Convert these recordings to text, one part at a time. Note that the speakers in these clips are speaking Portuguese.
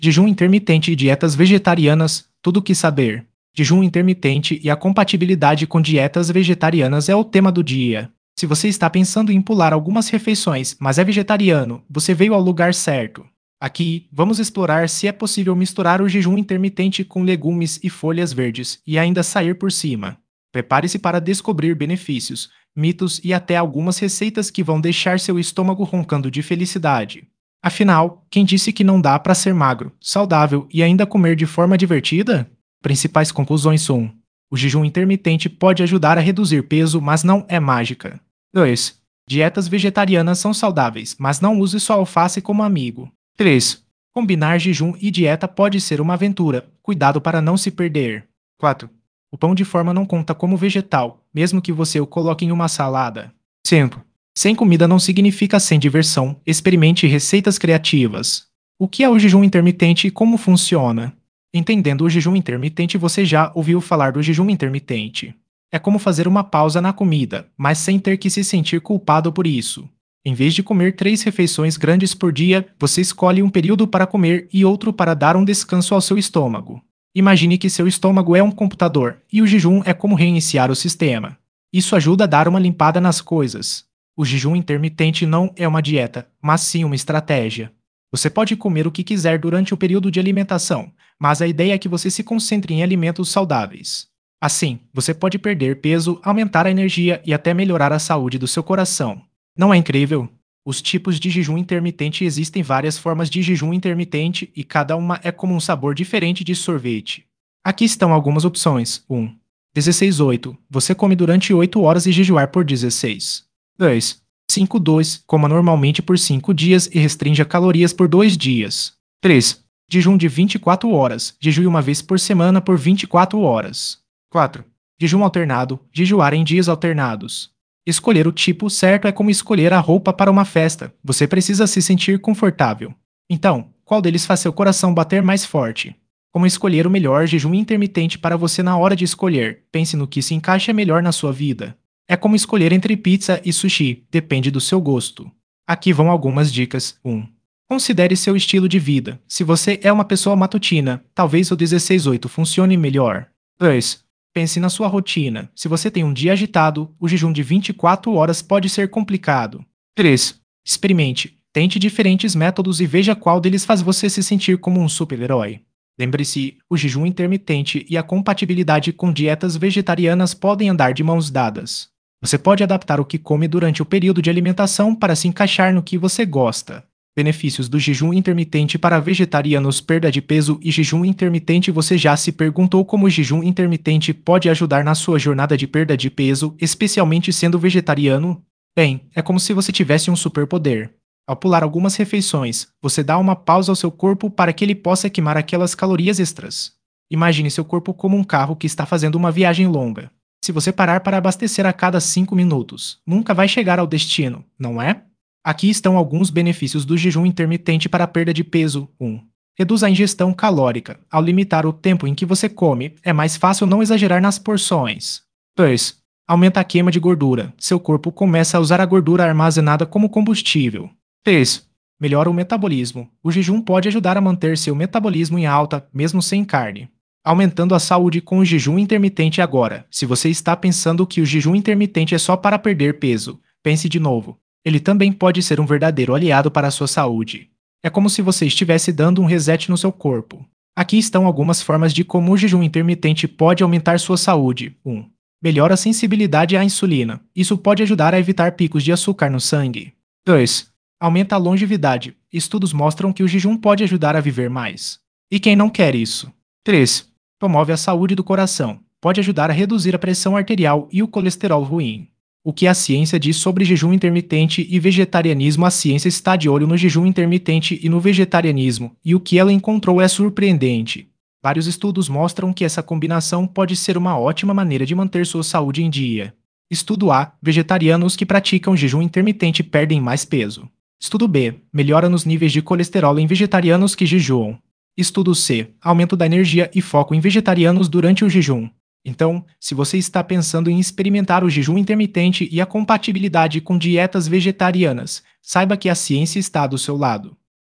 Jejum intermitente e dietas vegetarianas, tudo o que saber. Jejum intermitente e a compatibilidade com dietas vegetarianas é o tema do dia. Se você está pensando em pular algumas refeições, mas é vegetariano, você veio ao lugar certo. Aqui, vamos explorar se é possível misturar o jejum intermitente com legumes e folhas verdes e ainda sair por cima. Prepare-se para descobrir benefícios, mitos e até algumas receitas que vão deixar seu estômago roncando de felicidade. Afinal, quem disse que não dá para ser magro, saudável e ainda comer de forma divertida? Principais conclusões 1. O jejum intermitente pode ajudar a reduzir peso, mas não é mágica. 2. Dietas vegetarianas são saudáveis, mas não use só alface como amigo. 3. Combinar jejum e dieta pode ser uma aventura. Cuidado para não se perder. 4. O pão de forma não conta como vegetal, mesmo que você o coloque em uma salada. 5. Sem comida não significa sem diversão. Experimente receitas criativas. O que é o jejum intermitente e como funciona? Entendendo o jejum intermitente, você já ouviu falar do jejum intermitente. É como fazer uma pausa na comida, mas sem ter que se sentir culpado por isso. Em vez de comer 3 refeições grandes por dia, você escolhe um período para comer e outro para dar um descanso ao seu estômago. Imagine que seu estômago é um computador e o jejum é como reiniciar o sistema. Isso ajuda a dar uma limpada nas coisas. O jejum intermitente não é uma dieta, mas sim uma estratégia. Você pode comer o que quiser durante o período de alimentação, mas a ideia é que você se concentre em alimentos saudáveis. Assim, você pode perder peso, aumentar a energia e até melhorar a saúde do seu coração. Não é incrível? Os tipos de jejum intermitente existem várias formas de jejum intermitente e cada uma é como um sabor diferente de sorvete. Aqui estão algumas opções. 1. 16-8. Você come durante 8 horas e jejuar por 16. 2. 5-2. Coma normalmente por 5 dias e restrinja calorias por 2 dias. 3. Jejum de 24 horas. Jejue uma vez por semana por 24 horas. 4. Jejum alternado. Jejuar em dias alternados. Escolher o tipo certo é como escolher a roupa para uma festa. Você precisa se sentir confortável. Então, qual deles faz seu coração bater mais forte? Como escolher o melhor jejum intermitente para você na hora de escolher? Pense no que se encaixa melhor na sua vida. É como escolher entre pizza e sushi, depende do seu gosto. Aqui vão algumas dicas. 1. Considere seu estilo de vida. Se você é uma pessoa matutina, talvez o 16-8 funcione melhor. 2. Pense na sua rotina. Se você tem um dia agitado, o jejum de 24 horas pode ser complicado. 3. Experimente. Tente diferentes métodos e veja qual deles faz você se sentir como um super-herói. Lembre-se, o jejum intermitente e a compatibilidade com dietas vegetarianas podem andar de mãos dadas. Você pode adaptar o que come durante o período de alimentação para se encaixar no que você gosta. Benefícios do jejum intermitente para vegetarianos: perda de peso e jejum intermitente. Você já se perguntou como o jejum intermitente pode ajudar na sua jornada de perda de peso, especialmente sendo vegetariano? Bem, é como se você tivesse um superpoder. Ao pular algumas refeições, você dá uma pausa ao seu corpo para que ele possa queimar aquelas calorias extras. Imagine seu corpo como um carro que está fazendo uma viagem longa. Se você parar para abastecer a cada 5 minutos, nunca vai chegar ao destino, não é? Aqui estão alguns benefícios do jejum intermitente para a perda de peso. 1. Reduz a ingestão calórica. Ao limitar o tempo em que você come, é mais fácil não exagerar nas porções. 2. Aumenta a queima de gordura. Seu corpo começa a usar a gordura armazenada como combustível. 3. Melhora o metabolismo. O jejum pode ajudar a manter seu metabolismo em alta, mesmo sem carne. Aumentando a saúde com o jejum intermitente agora. Se você está pensando que o jejum intermitente é só para perder peso, pense de novo. Ele também pode ser um verdadeiro aliado para a sua saúde. É como se você estivesse dando um reset no seu corpo. Aqui estão algumas formas de como o jejum intermitente pode aumentar sua saúde. 1. Melhora a sensibilidade à insulina. Isso pode ajudar a evitar picos de açúcar no sangue. 2. Aumenta a longevidade. Estudos mostram que o jejum pode ajudar a viver mais. E quem não quer isso? 3. Promove a saúde do coração. Pode ajudar a reduzir a pressão arterial e o colesterol ruim. O que a ciência diz sobre jejum intermitente e vegetarianismo? A ciência está de olho no jejum intermitente e no vegetarianismo, e o que ela encontrou é surpreendente. Vários estudos mostram que essa combinação pode ser uma ótima maneira de manter sua saúde em dia. Estudo A. Vegetarianos que praticam jejum intermitente perdem mais peso. Estudo B. Melhora nos níveis de colesterol em vegetarianos que jejuam. Estudo C. Aumento da energia e foco em vegetarianos durante o jejum. Então, se você está pensando em experimentar o jejum intermitente e a compatibilidade com dietas vegetarianas, saiba que a ciência está do seu lado.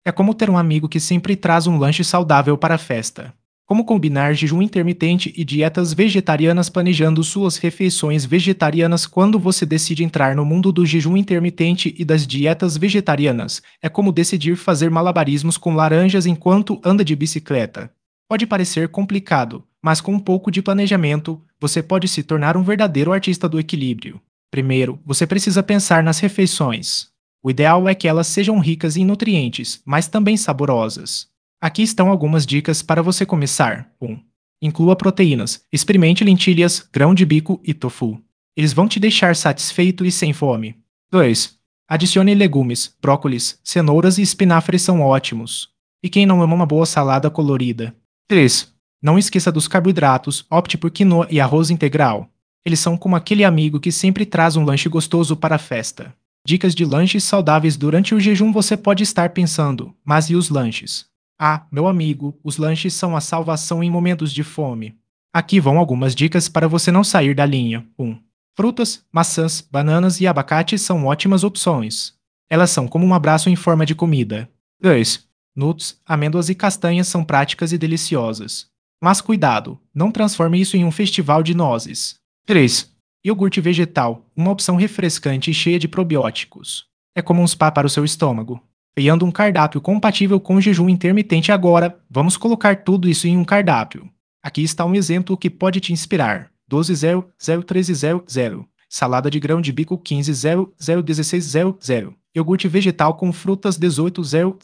É como ter um amigo que sempre traz um lanche saudável para a festa. Como combinar jejum intermitente e dietas vegetarianas planejando suas refeições vegetarianas quando você decide entrar no mundo do jejum intermitente e das dietas vegetarianas? É como decidir fazer malabarismos com laranjas enquanto anda de bicicleta. Pode parecer complicado, mas com um pouco de planejamento, você pode se tornar um verdadeiro artista do equilíbrio. Primeiro, você precisa pensar nas refeições. O ideal é que elas sejam ricas em nutrientes, mas também saborosas. Aqui estão algumas dicas para você começar. 1. Inclua proteínas. Experimente lentilhas, grão de bico e tofu. Eles vão te deixar satisfeito e sem fome. 2. Adicione legumes. Brócolis, cenouras e espinafres são ótimos. E quem não ama uma boa salada colorida? 3. Não esqueça dos carboidratos. Opte por quinoa e arroz integral. Eles são como aquele amigo que sempre traz um lanche gostoso para a festa. Dicas de lanches saudáveis durante o jejum. Você pode estar pensando, mas e os lanches? Ah, meu amigo, os lanches são a salvação em momentos de fome. Aqui vão algumas dicas para você não sair da linha. 1. Frutas, maçãs, bananas e abacate são ótimas opções. Elas são como um abraço em forma de comida. 2. Nuts, amêndoas e castanhas são práticas e deliciosas. Mas cuidado, não transforme isso em um festival de nozes. 3. Iogurte vegetal, uma opção refrescante e cheia de probióticos. É como um spa para o seu estômago. Criando um cardápio compatível com o jejum intermitente agora, vamos colocar tudo isso em um cardápio. Aqui está um exemplo que pode te inspirar. 12:0, 0:13:00. Salada de grão de bico 15:0, 0:16:00. Iogurte vegetal com frutas 18:0,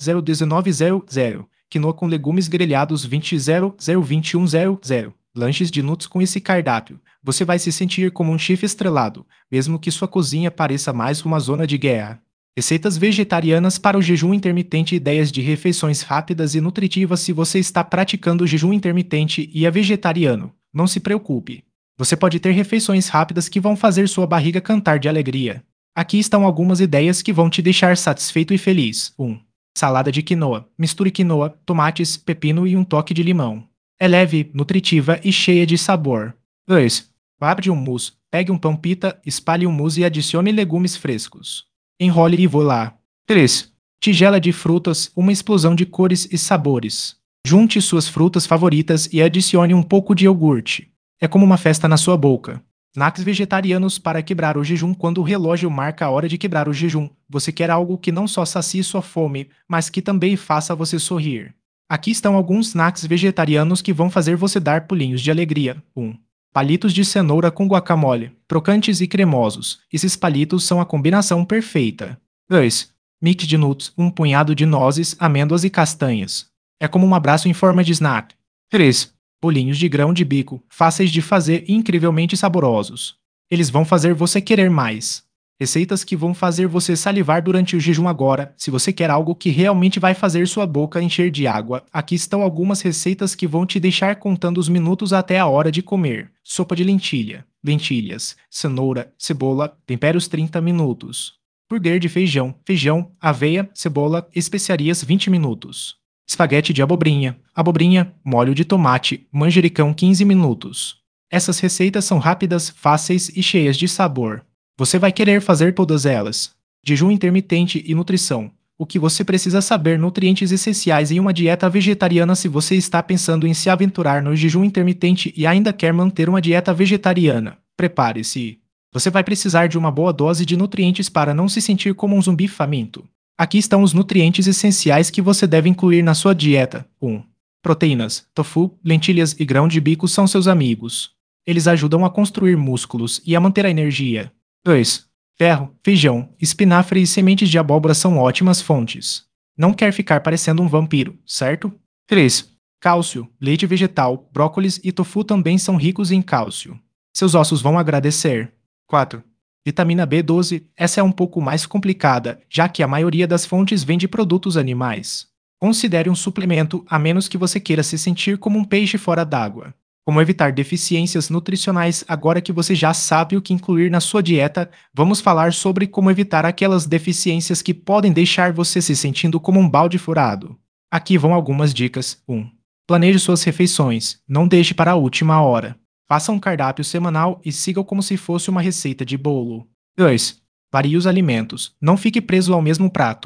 0:19:00. Quinoa com legumes grelhados 20:0, 0:21:00. Lanches de nuts com esse cardápio. Você vai se sentir como um chefe estrelado, mesmo que sua cozinha pareça mais uma zona de guerra. Receitas vegetarianas para o jejum intermitente. Ideias de refeições rápidas e nutritivas. Se você está praticando o jejum intermitente e é vegetariano, não se preocupe. Você pode ter refeições rápidas que vão fazer sua barriga cantar de alegria. Aqui estão algumas ideias que vão te deixar satisfeito e feliz. 1. Salada de quinoa. Misture quinoa, tomates, pepino e um toque de limão. É leve, nutritiva e cheia de sabor. 2. Abra um mousse. Pegue um pão pita, espalhe o mousse e adicione legumes frescos. Enrole e voilá. 3. Tigela de frutas, uma explosão de cores e sabores. Junte suas frutas favoritas e adicione um pouco de iogurte. É como uma festa na sua boca. Snacks vegetarianos para quebrar o jejum. Quando o relógio marca a hora de quebrar o jejum, você quer algo que não só sacie sua fome, mas que também faça você sorrir. Aqui estão alguns snacks vegetarianos que vão fazer você dar pulinhos de alegria. 1. Palitos de cenoura com guacamole, crocantes e cremosos. Esses palitos são a combinação perfeita. 2. Mix de nuts, um punhado de nozes, amêndoas e castanhas. É como um abraço em forma de snack. 3. Bolinhos de grão de bico, fáceis de fazer e incrivelmente saborosos. Eles vão fazer você querer mais. Receitas que vão fazer você salivar durante o jejum agora. Se você quer algo que realmente vai fazer sua boca encher de água, aqui estão algumas receitas que vão te deixar contando os minutos até a hora de comer. Sopa de lentilha, lentilhas, cenoura, cebola, tempere os 30 minutos. Burger de feijão, feijão, aveia, cebola, especiarias 20 minutos. Espaguete de abobrinha, abobrinha, molho de tomate, manjericão 15 minutos. Essas receitas são rápidas, fáceis e cheias de sabor. Você vai querer fazer todas elas. Jejum intermitente e nutrição. O que você precisa saber. Nutrientes essenciais em uma dieta vegetariana. Se você está pensando em se aventurar no jejum intermitente e ainda quer manter uma dieta vegetariana, prepare-se. Você vai precisar de uma boa dose de nutrientes para não se sentir como um zumbi faminto. Aqui estão os nutrientes essenciais que você deve incluir na sua dieta. 1. Proteínas. Tofu, lentilhas e grão de bico são seus amigos. Eles ajudam a construir músculos e a manter a energia. 2. Ferro, feijão, espinafre e sementes de abóbora são ótimas fontes. Não quer ficar parecendo um vampiro, certo? 3. Cálcio, leite vegetal, brócolis e tofu também são ricos em cálcio. Seus ossos vão agradecer. 4. Vitamina B12, essa é um pouco mais complicada, já que a maioria das fontes vem de produtos animais. Considere um suplemento, a menos que você queira se sentir como um peixe fora d'água. Como evitar deficiências nutricionais. Agora que você já sabe o que incluir na sua dieta, vamos falar sobre como evitar aquelas deficiências que podem deixar você se sentindo como um balde furado. Aqui vão algumas dicas. 1. Planeje suas refeições, não deixe para a última hora. Faça um cardápio semanal e siga como se fosse uma receita de bolo. 2. Varie os alimentos, não fique preso ao mesmo prato.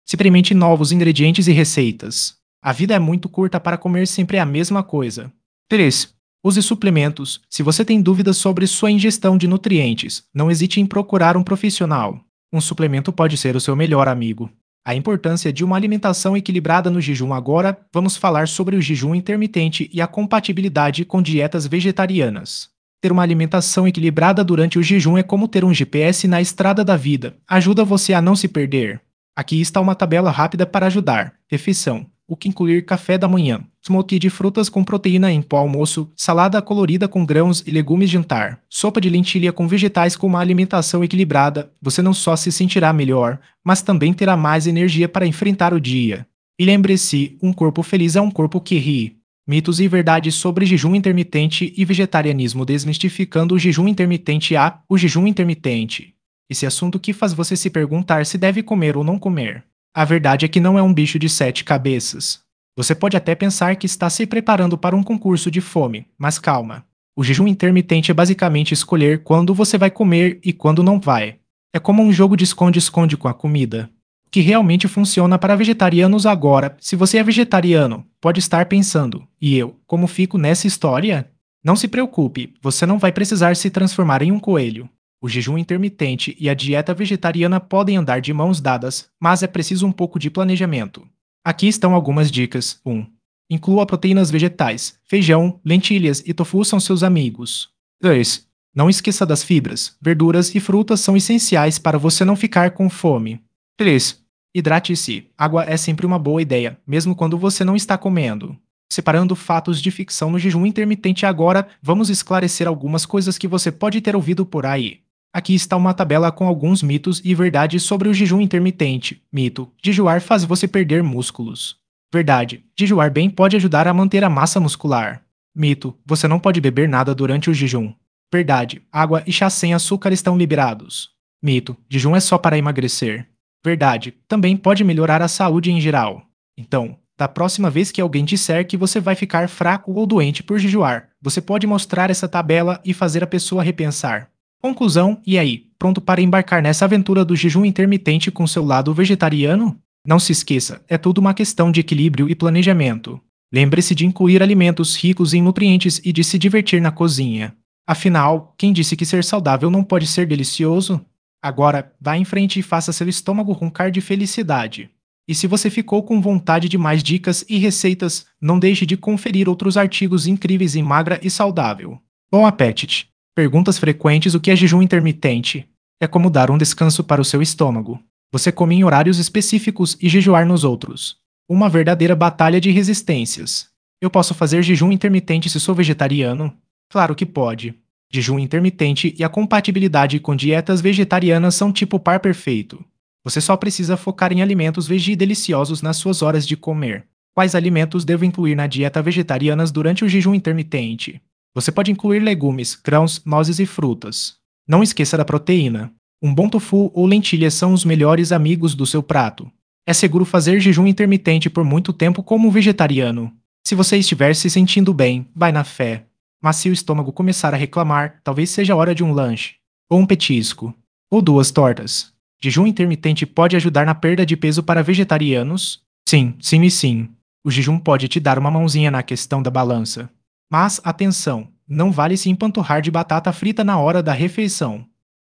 Experimente novos ingredientes e receitas. A vida é muito curta para comer sempre a mesma coisa. 3. Use suplementos. Se você tem dúvidas sobre sua ingestão de nutrientes, não hesite em procurar um profissional. Um suplemento pode ser o seu melhor amigo. A importância de uma alimentação equilibrada no jejum. Agora, vamos falar sobre o jejum intermitente e a compatibilidade com dietas vegetarianas. Ter uma alimentação equilibrada durante o jejum é como ter um GPS na estrada da vida. Ajuda você a não se perder. Aqui está uma tabela rápida para ajudar. Refeição: o que incluir café da manhã, smoothie de frutas com proteína em pó almoço, salada colorida com grãos e legumes jantar, sopa de lentilha com vegetais. Com uma alimentação equilibrada, você não só se sentirá melhor, mas também terá mais energia para enfrentar o dia. E lembre-se, um corpo feliz é um corpo que ri. Mitos e verdades sobre jejum intermitente e vegetarianismo. Desmistificando o jejum intermitente. O jejum intermitente. Esse assunto que faz você se perguntar se deve comer ou não comer. A verdade é que não é um bicho de 7 cabeças. Você pode até pensar que está se preparando para um concurso de fome, mas calma. O jejum intermitente é basicamente escolher quando você vai comer e quando não vai. É como um jogo de esconde-esconde com a comida. O que realmente funciona para vegetarianos. Agora, se você é vegetariano, pode estar pensando: e eu, como fico nessa história? Não se preocupe, você não vai precisar se transformar em um coelho. O jejum intermitente e a dieta vegetariana podem andar de mãos dadas, mas é preciso um pouco de planejamento. Aqui estão algumas dicas. 1. Inclua proteínas vegetais. Feijão, lentilhas e tofu são seus amigos. 2. Não esqueça das fibras. Verduras e frutas são essenciais para você não ficar com fome. 3. Hidrate-se. Água é sempre uma boa ideia, mesmo quando você não está comendo. Separando fatos de ficção no jejum intermitente. Agora, vamos esclarecer algumas coisas que você pode ter ouvido por aí. Aqui está uma tabela com alguns mitos e verdades sobre o jejum intermitente. Mito: jejuar faz você perder músculos. Verdade: jejuar bem pode ajudar a manter a massa muscular. Mito: você não pode beber nada durante o jejum. Verdade: água e chá sem açúcar estão liberados. Mito: jejum é só para emagrecer. Verdade: também pode melhorar a saúde em geral. Então, da próxima vez que alguém disser que você vai ficar fraco ou doente por jejuar, você pode mostrar essa tabela e fazer a pessoa repensar. Conclusão: e aí, pronto para embarcar nessa aventura do jejum intermitente com seu lado vegetariano? Não se esqueça, é tudo uma questão de equilíbrio e planejamento. Lembre-se de incluir alimentos ricos em nutrientes e de se divertir na cozinha. Afinal, quem disse que ser saudável não pode ser delicioso? Agora, vá em frente e faça seu estômago roncar de felicidade. E se você ficou com vontade de mais dicas e receitas, não deixe de conferir outros artigos incríveis em Magra e Saudável. Bom apetite! Perguntas frequentes: o que é jejum intermitente? É como dar um descanso para o seu estômago. Você come em horários específicos e jejuar nos outros. Uma verdadeira batalha de resistências. Eu posso fazer jejum intermitente se sou vegetariano? Claro que pode. Jejum intermitente e a compatibilidade com dietas vegetarianas são tipo par perfeito. Você só precisa focar em alimentos veggie deliciosos nas suas horas de comer. Quais alimentos devo incluir na dieta vegetariana durante o jejum intermitente? Você pode incluir legumes, grãos, nozes e frutas. Não esqueça da proteína. Um bom tofu ou lentilhas são os melhores amigos do seu prato. É seguro fazer jejum intermitente por muito tempo como vegetariano. Se você estiver se sentindo bem, vai na fé. Mas se o estômago começar a reclamar, talvez seja a hora de um lanche, ou um petisco, ou 2 tortas. Jejum intermitente pode ajudar na perda de peso para vegetarianos? Sim, sim e sim. O jejum pode te dar uma mãozinha na questão da balança. Mas, atenção, não vale se empanturrar de batata frita na hora da refeição.